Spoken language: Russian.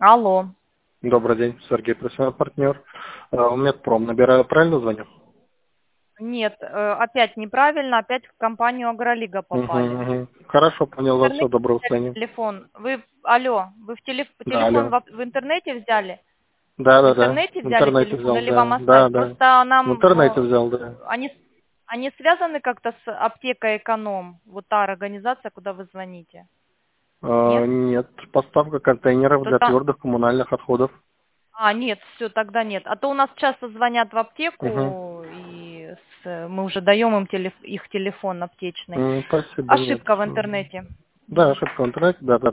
Алло. Добрый день, Сергей, профессиональный партнер. У Медпром. Набираю, правильно звоню? Нет, опять неправильно, опять в компанию Агролига попали. Угу. Хорошо, В понял вас, все, интернете доброго взяли состояния. телефон. Алло, вы Да, телефон алло. в интернете взяли? В Да. интернете В взяли интернете телефон взял, или вам да. оставить? Да. Просто В нам, интернете взял, да. они связаны как-то с аптекой «Эконом», вот та организация, куда вы звоните? Нет? Нет, поставка контейнеров для То-то... твердых коммунальных отходов. Нет, все, тогда нет. А то у нас часто звонят в Угу. аптеку, и мы уже даем им их телефон аптечный. Спасибо, нет. Ошибка в интернете. Да, Мгм. ошибка в интернете, да.